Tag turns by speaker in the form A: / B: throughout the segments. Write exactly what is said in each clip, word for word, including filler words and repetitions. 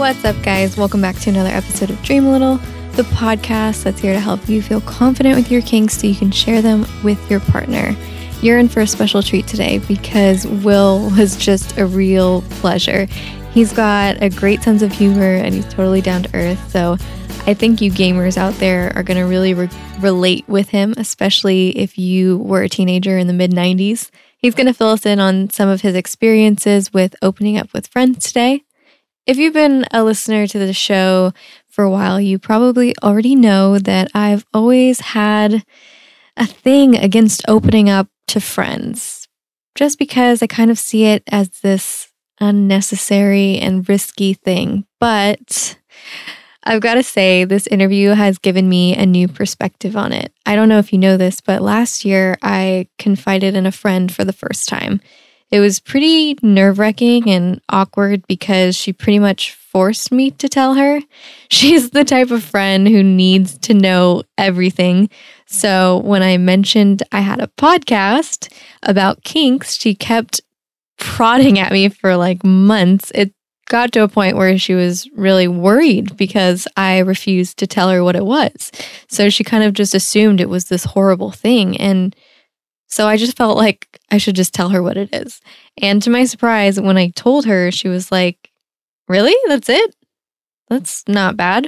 A: What's up, guys? Welcome back to another episode of Dream a Little, the podcast that's here to help you feel confident with your kinks so you can share them with your partner. You're in for a special treat today because Will was just a real pleasure. He's got a great sense of humor and he's totally down to earth. So I think you gamers out there are going to really re- relate with him, especially if you were a teenager in the mid nineties. He's going to fill us in on some of his experiences with opening up with friends today. If you've been a listener to the show for a while, you probably already know that I've always had a thing against opening up to friends, just because I kind of see it as this unnecessary and risky thing. But I've got to say, this interview has given me a new perspective on it. I don't know if you know this, but last year I confided in a friend for the first time. It was pretty nerve-wracking and awkward because she pretty much forced me to tell her. She's the type of friend who needs to know everything. So when I mentioned I had a podcast about kinks, she kept prodding at me for like months. It got to a point where she was really worried because I refused to tell her what it was. So she kind of just assumed it was this horrible thing. And so I just felt like I should just tell her what it is. And to my surprise, when I told her, she was like, "Really? That's it? That's not bad."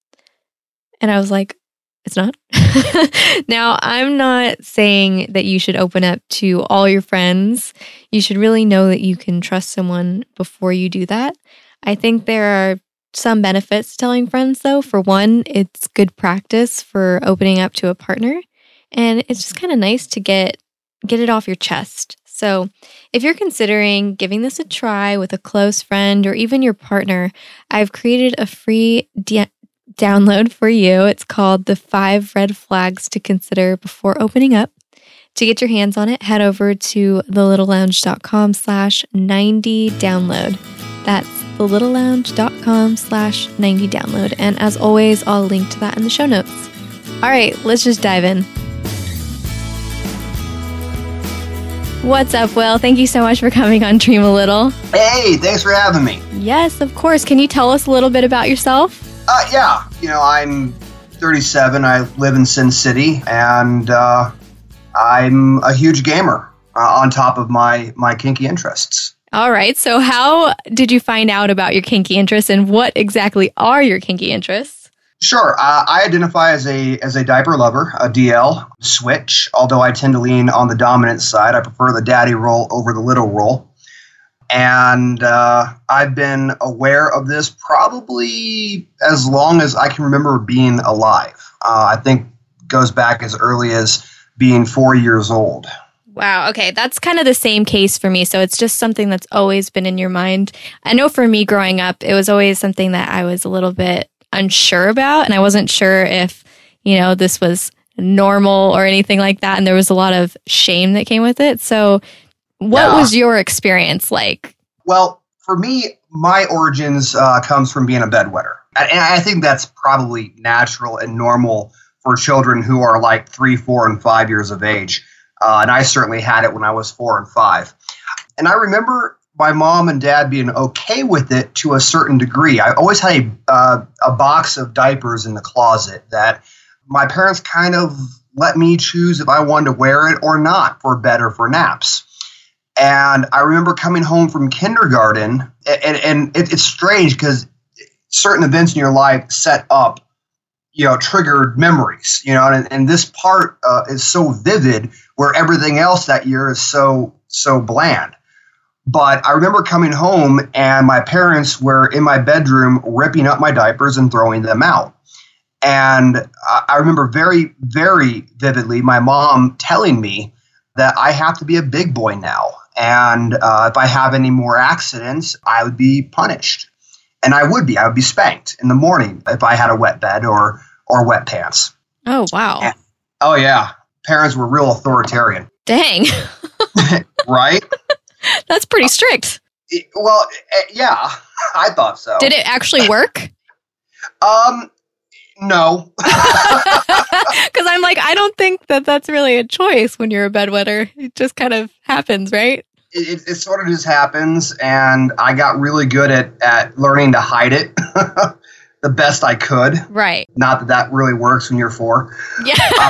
A: And I was like, "It's not." Now, I'm not saying that you should open up to all your friends. You should really know that you can trust someone before you do that. I think there are some benefits to telling friends, though. For one, it's good practice for opening up to a partner. And it's just kind of nice to get get it off your chest. So if you're considering giving this a try with a close friend or even your partner, I've created a free de- download for you. It's called The Five Red Flags to Consider Before Opening Up. To get your hands on it, head over to thelittlelounge.com slash 90 download. That's thelittlelounge.com slash 90 download. And as always, I'll link to that in the show notes. All right, let's just dive in. What's up, Will? Thank you so much for coming on Dream a Little.
B: Hey, thanks for having me.
A: Yes, of course. Can you tell us a little bit about yourself?
B: Uh, yeah, you know, I'm thirty-seven. I live in Sin City, and uh, I'm a huge gamer uh, on top of my, my kinky interests.
A: All right. So how did you find out about your kinky interests, and what exactly are your kinky interests?
B: Sure. Uh, I identify as a as a diaper lover, a D L, switch, although I tend to lean on the dominant side. I prefer the daddy role over the little role. And uh, I've been aware of this probably as long as I can remember being alive. Uh, I think it goes back as early as being four years old.
A: Wow. Okay. That's kind of the same case for me. So it's just something that's always been in your mind. I know for me growing up, it was always something that I was a little bit unsure about. And I wasn't sure if, you know, this was normal or anything like that. And there was a lot of shame that came with it. So what yeah. was your experience like?
B: Well, for me, my origins uh, comes from being a bedwetter. And I think that's probably natural and normal for children who are like three, four, and five years of age. Uh, and I certainly had it when I was four and five. And I remember my mom and dad being okay with it to a certain degree. I always had a, uh, a box of diapers in the closet that my parents kind of let me choose if I wanted to wear it or not, for bed or for naps. And I remember coming home from kindergarten, and, and it, it's strange because certain events in your life set up, you know, triggered memories, you know, and, and this part uh, is so vivid where everything else that year is so, so bland. But I remember coming home and my parents were in my bedroom ripping up my diapers and throwing them out. And I remember very, very vividly my mom telling me that I have to be a big boy now. And uh, if I have any more accidents, I would be punished. And I would be. I would be spanked in the morning if I had a wet bed or or wet pants.
A: Oh, wow.
B: And, oh, yeah. Parents were real authoritarian.
A: Dang.
B: Right?
A: That's pretty strict.
B: It, well, yeah, I thought so.
A: Did it actually work?
B: um, no.
A: Because I'm like, I don't think that that's really a choice when you're a bedwetter. It just kind of happens, right?
B: it, it sort of just happens, and I got really good at, at learning to hide it the best I could.
A: Right.
B: Not that that really works when you're four.
A: Yeah.
B: uh,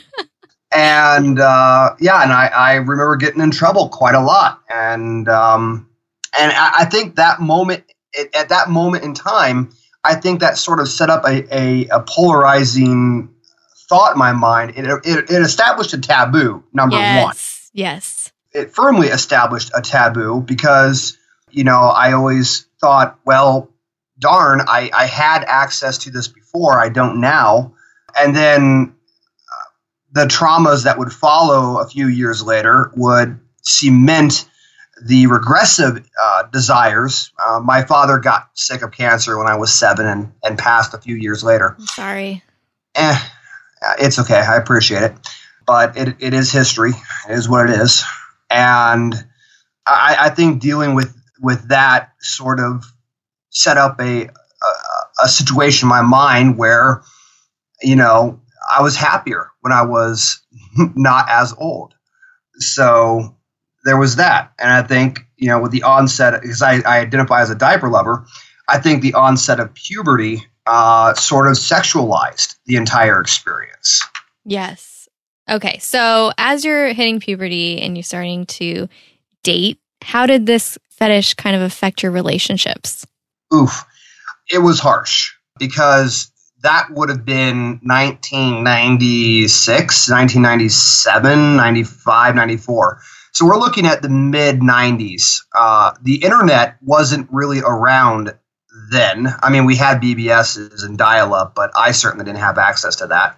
B: and uh, yeah, and I, I remember getting in trouble quite a lot, and um, and I, I think that moment it, at that moment in time, I think that sort of set up a a, a polarizing thought in my mind. It, it it established a taboo. Number
A: yes.
B: one.
A: Yes.
B: It firmly established a taboo because, you know, I always thought, well, darn, I, I had access to this before. I don't now. And then uh, the traumas that would follow a few years later would cement the regressive uh, desires. Uh, my father got sick of cancer when I was seven and, and passed a few years later.
A: I'm sorry.
B: Eh, it's okay. I appreciate it. But it, it is history. It is what it is. And I, I think dealing with, with that sort of set up a, a a situation in my mind where, you know, I was happier when I was not as old. So there was that. And I think, you know, with the onset, because I, I identify as a diaper lover, I think the onset of puberty uh, sort of sexualized the entire experience.
A: Yes. Okay, so as you're hitting puberty and you're starting to date, how did this fetish kind of affect your relationships?
B: Oof. It was harsh because that would have been nineteen ninety-six, nineteen ninety-seven, ninety-five, ninety-four. So we're looking at the mid nineties. Uh, the internet wasn't really around then. I mean, we had B B Ss and dial-up, but I certainly didn't have access to that.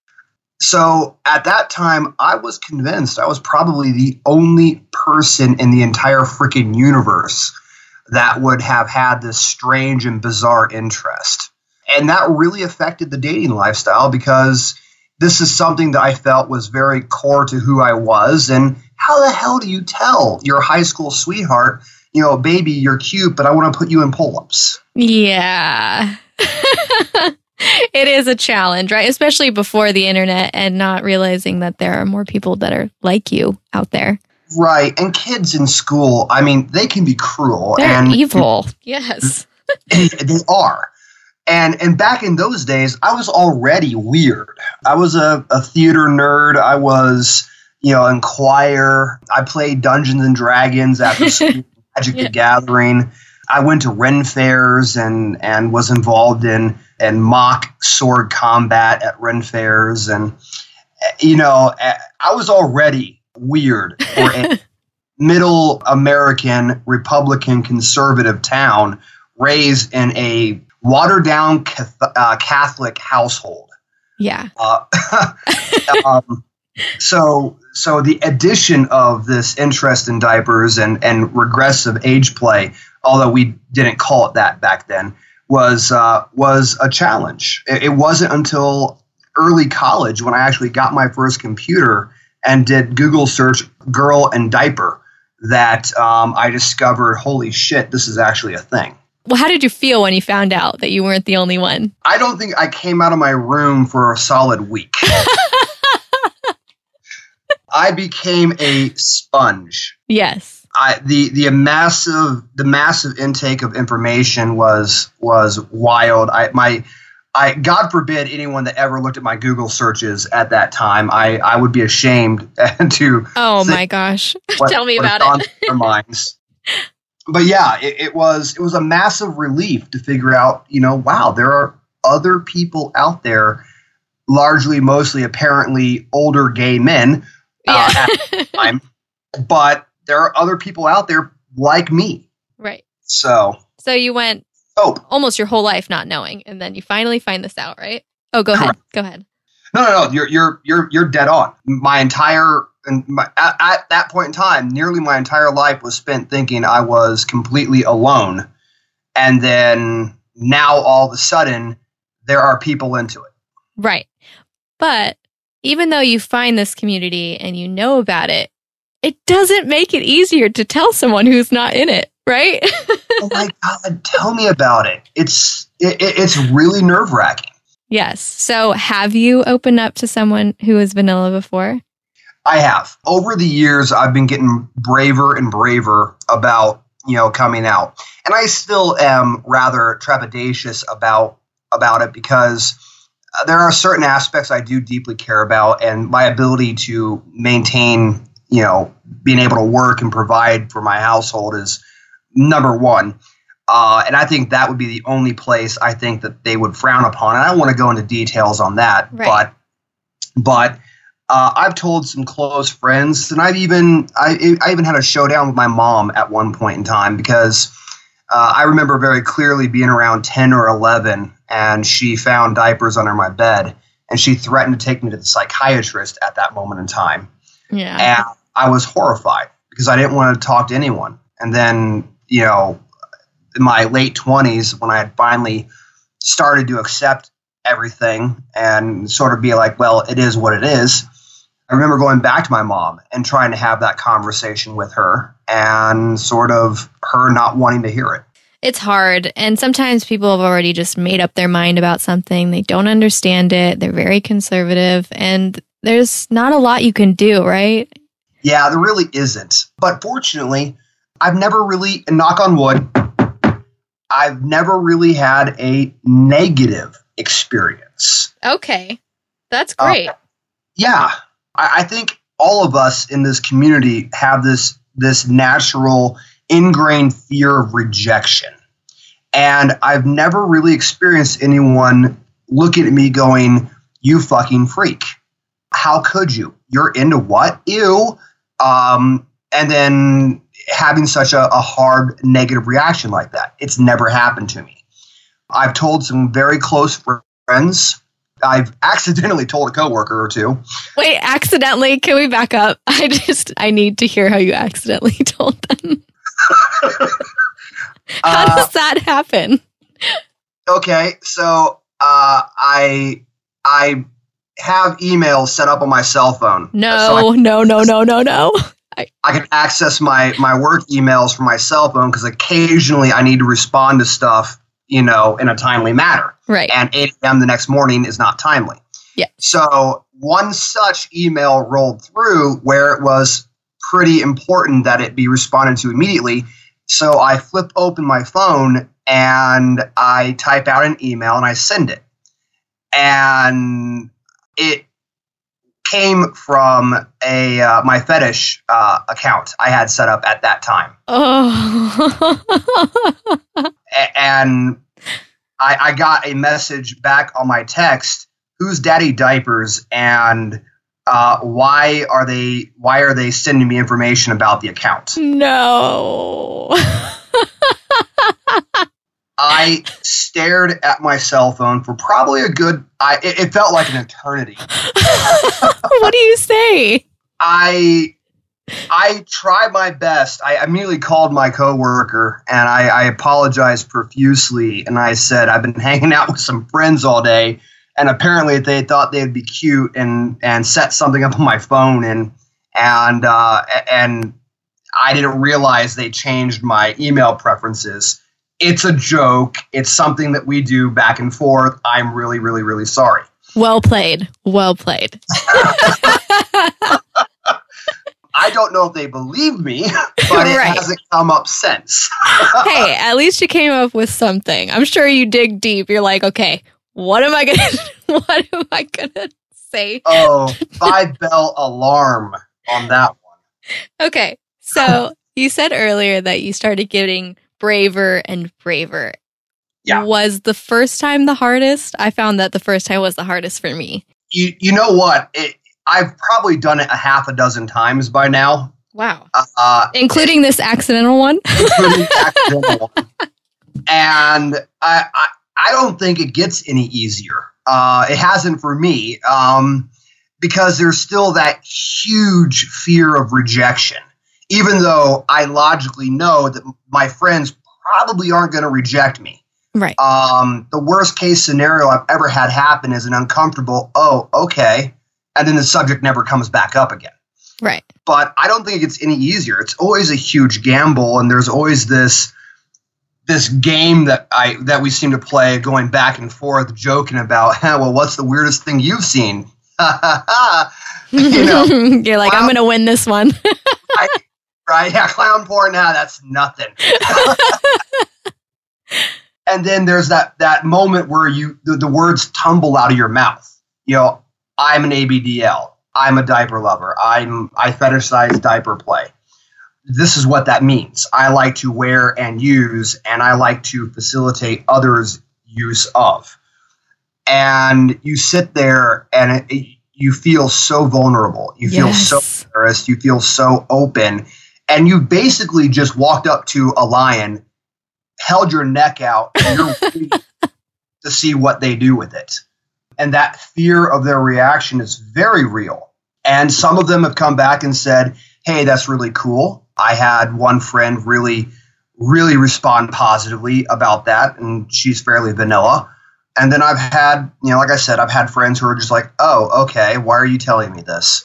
B: So at that time, I was convinced I was probably the only person in the entire freaking universe that would have had this strange and bizarre interest. And that really affected the dating lifestyle because this is something that I felt was very core to who I was. And how the hell do you tell your high school sweetheart, you know, baby, you're cute, but I want to put you in pull-ups?
A: Yeah. It is a challenge, right? Especially before the internet and not realizing that there are more people that are like you out there.
B: Right. And kids in school, I mean, they can be cruel.
A: They're
B: and
A: evil. Yes.
B: they, they are. And and back in those days, I was already weird. I was a, a theater nerd. I was, you know, in choir. I played Dungeons and Dragons after school, Magic
A: Yeah.
B: the Gathering. I went to Ren fairs and, and was involved in, in mock sword combat at Ren fairs. And, you know, I was already weird for a middle American Republican conservative town raised in a watered down cath- uh, Catholic household.
A: Yeah.
B: Uh, um, so so the addition of this interest in diapers and, and regressive age play, although we didn't call it that back then, was uh, was a challenge. It, it wasn't until early college when I actually got my first computer and did Google search girl and diaper that um, I discovered, holy shit, this is actually a thing.
A: Well, how did you feel when you found out that you weren't the only one?
B: I don't think I came out of my room for a solid week. I became a sponge.
A: Yes.
B: I, the the massive the massive intake of information was was wild. I my I God forbid anyone that ever looked at my Google searches at that time. I, I would be ashamed to.
A: Oh my gosh!
B: What,
A: Tell me
B: what
A: about
B: gone
A: it.
B: through their minds. But yeah, it, it was it was a massive relief to figure out. You know, wow, there are other people out there, largely, mostly, apparently older gay men uh,
A: Yeah.
B: at the time, but there are other people out there like me.
A: Right.
B: So,
A: So you went
B: oh,
A: almost your whole life not knowing, and then you finally find this out, right? Oh, go ahead. Go ahead.
B: no, no, no, you're you're you're you're dead on. My entire and my, at, at that point in time, nearly my entire life was spent thinking I was completely alone, and then now all of a sudden there are people into it.
A: Right. But even though you find this community and you know about it, it doesn't make it easier to tell someone who's not in it, right?
B: Oh my God, tell me about it. It's it, it's really nerve wracking.
A: Yes. So have you opened up to someone who is vanilla before?
B: I have. Over the years, I've been getting braver and braver about, you know, coming out. And I still am rather trepidatious about about it because there are certain aspects I do deeply care about, and my ability to maintain, you know, being able to work and provide for my household is number one. Uh, and I think that would be the only place I think that they would frown upon. And I don't want to go into details on that,
A: right.
B: but but uh, I've told some close friends, and I've even I, I even had a showdown with my mom at one point in time because uh, I remember very clearly being around ten or eleven, and she found diapers under my bed, and she threatened to take me to the psychiatrist at that moment in time.
A: Yeah,
B: and I was horrified because I didn't want to talk to anyone. And then, you know, in my late twenties, when I had finally started to accept everything and sort of be like, well, it is what it is, I remember going back to my mom and trying to have that conversation with her and sort of her not wanting to hear it.
A: It's hard. And sometimes people have already just made up their mind about something. They don't understand it. They're very conservative. And there's not a lot you can do, right?
B: Yeah, there really isn't. But fortunately, I've never really, and knock on wood, I've never really had a negative experience.
A: Okay. That's great.
B: Uh, yeah. I, I think all of us in this community have this this natural ingrained fear of rejection. And I've never really experienced anyone looking at me going, you fucking freak. How could you? You're into what? Ew. Um, and then having such a, a hard negative reaction like that. It's never happened to me. I've told some very close friends. I've accidentally told a coworker or two.
A: Wait, accidentally? Can we back up? I just, I need to hear how you accidentally told them. How uh, does that happen?
B: Okay, so uh, I I have emails set up on my cell phone.
A: No,
B: so I,
A: no, no, no, no, no.
B: I, I can access my, my work emails from my cell phone because occasionally I need to respond to stuff, you know, in a timely manner.
A: Right.
B: And eight a.m. the next morning is not timely.
A: Yeah.
B: So one such email rolled through where it was pretty important that it be responded to immediately. So I flip open my phone and I type out an email and I send it. And it came from a uh, my fetish uh, account I had set up at that time.
A: Oh.
B: a- and I, I got a message back on my text, who's Daddy Diapers, and uh, why are they why are they sending me information about the account?
A: No.
B: I stared at my cell phone for probably a good I it, it felt like an eternity.
A: What do you say?
B: I I tried my best. I immediately called my coworker and I, I apologized profusely. And I said, I've been hanging out with some friends all day. And apparently they thought they'd be cute and, and set something up on my phone. And, and, uh, and I didn't realize they changed my email preferences. It's a joke. It's something that we do back and forth. I'm really, really, really sorry.
A: Well played. Well played.
B: I don't know if they believe me, but it
A: right.
B: hasn't come up since.
A: Hey, at least you came up with something. I'm sure you dig deep. You're like, okay, what am I gonna what am I gonna say?
B: Oh, five bell alarm on that one.
A: Okay. So you said earlier that you started getting braver and braver.
B: Yeah.
A: Was the first time the hardest? I found that the first time was the hardest for me.
B: You you know what? It, I've probably done it a half a dozen times by now.
A: Wow.
B: Uh,
A: including this accidental one?
B: Including the accidental one. And I, I, I don't think it gets any easier. Uh, it hasn't for me um, because there's still that huge fear of rejection. Even though I logically know that my friends probably aren't going to reject me.
A: Right.
B: Um, the worst case scenario I've ever had happen is an uncomfortable, oh, okay. And then the subject never comes back up again.
A: Right.
B: But I don't think it gets any easier. It's always a huge gamble, and there's always this this game that I that we seem to play, going back and forth, joking about, hey, well, what's the weirdest thing you've seen? You know,
A: you're like, clown, I'm going to win this one.
B: right, right? Yeah, clown porn. Now nah, that's nothing. And then there's that that moment where you the, the words tumble out of your mouth. You know, I'm an A B D L. I'm a diaper lover. I'm I fetishize diaper play. This is what that means. I like to wear and use, and I like to facilitate others' use of. And you sit there, and it, it, you feel so vulnerable. You feel yes. so embarrassed. You feel so open, and you basically just walked up to a lion, held your neck out, and you're waiting to see what they do with it. And that fear of their reaction is very real. And some of them have come back and said, hey, that's really cool. I had one friend really, really respond positively about that, and she's fairly vanilla. And then I've had, you know, like I said, I've had friends who are just like, oh, okay, why are you telling me this?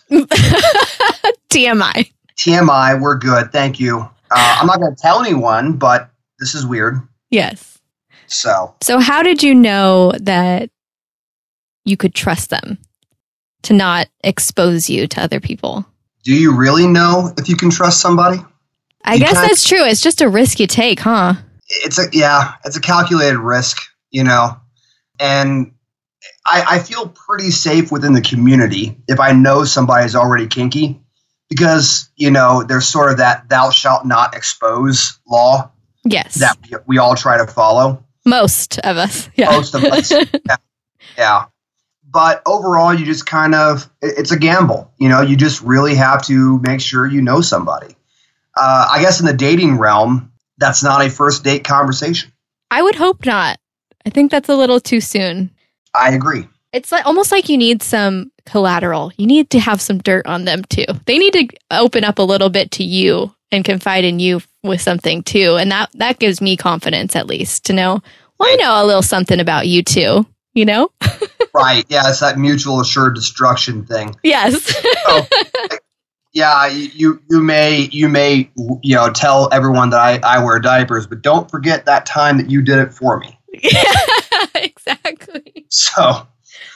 A: T M I.
B: T M I, we're good, thank you. Uh, I'm not going to tell anyone, but this is weird.
A: Yes.
B: So.
A: So how did you know that you could trust them to not expose you to other people?
B: Do you really know if you can trust somebody?
A: I you guess that's true. It's just a risk you take, huh?
B: It's a yeah, it's a calculated risk, you know. And I, I feel pretty safe within the community if I know somebody's already kinky, because, you know, there's sort of that thou shalt not expose law.
A: Yes.
B: That we, we all try to follow.
A: Most of us. Yeah.
B: Most of us. yeah. yeah. But overall, you just kind of, it's a gamble. You know, you just really have to make sure you know somebody. Uh, I guess in the dating realm, that's not a first date conversation.
A: I would hope not. I think that's a little too soon.
B: I agree.
A: It's like almost like you need some collateral. You need to have some dirt on them too. They need to open up a little bit to you and confide in you with something too. And that, that gives me confidence, at least, to know, well, I know a little something about you too, you know?
B: Right. Yeah. It's that mutual assured destruction thing.
A: Yes.
B: so, yeah. You, you may, you may, you know, tell everyone that I, I wear diapers, but don't forget that time that you did it for me.
A: Yeah, exactly.
B: So,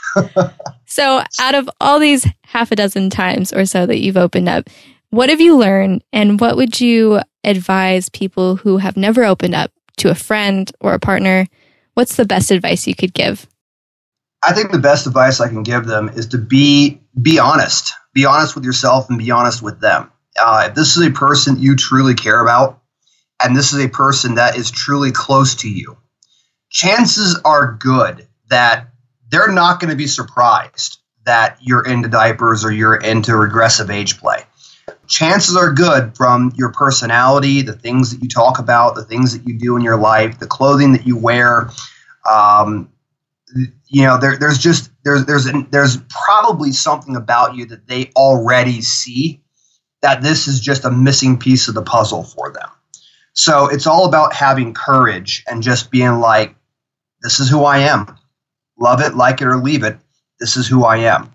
A: so out of all these half a dozen times or so that you've opened up, what have you learned, and what would you advise people who have never opened up to a friend or a partner? What's the best advice you could give?
B: I think the best advice I can give them is to be be honest. Be honest with yourself and be honest with them. Uh, if this is a person you truly care about, and this is a person that is truly close to you, chances are good that they're not going to be surprised that you're into diapers or you're into regressive age play. Chances are good from your personality, the things that you talk about, the things that you do in your life, the clothing that you wear. Um, you know, there, there's just there's there's there's probably something about you that they already see that this is just a missing piece of the puzzle for them. So it's all about having courage and just being like, this is who I am. Love it, like it, or leave it. This is who I am.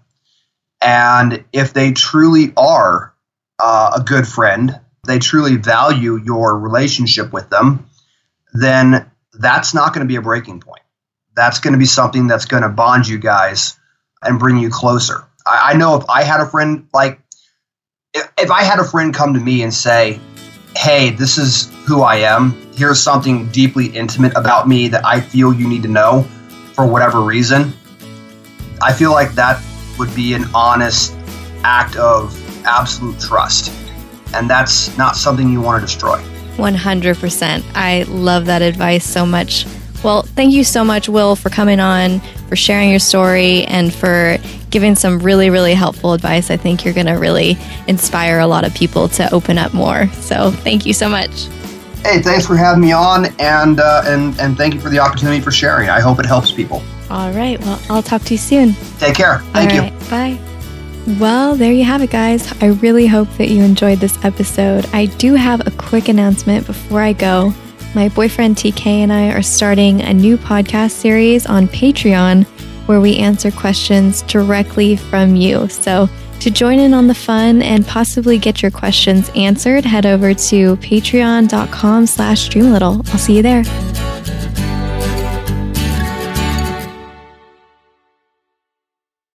B: And if they truly are uh, a good friend, they truly value your relationship with them, then that's not going to be a breaking point. That's going to be something that's going to bond you guys and bring you closer. I, I know if I had a friend, like, if, if I had a friend come to me and say, hey, this is who I am. Here's something deeply intimate about me that I feel you need to know for whatever reason. I feel like that would be an honest act of absolute trust. And that's not something you want to destroy.
A: one hundred percent. I love that advice so much. Well, thank you so much, Will, for coming on, for sharing your story, and for giving some really, really helpful advice. I think you're going to really inspire a lot of people to open up more. So thank you so much.
B: Hey, thanks for having me on, and uh, and and thank you for the opportunity for sharing. I hope it helps people.
A: All right. Well, I'll talk to you soon.
B: Take care. Thank
A: All
B: you.
A: Right, bye. Well, there you have it, guys. I really hope that you enjoyed this episode. I do have a quick announcement before I go. My boyfriend T K and I are starting a new podcast series on Patreon where we answer questions directly from you. So to join in on the fun and possibly get your questions answered, head over to patreon.com slash dreamlittle. I'll see you there.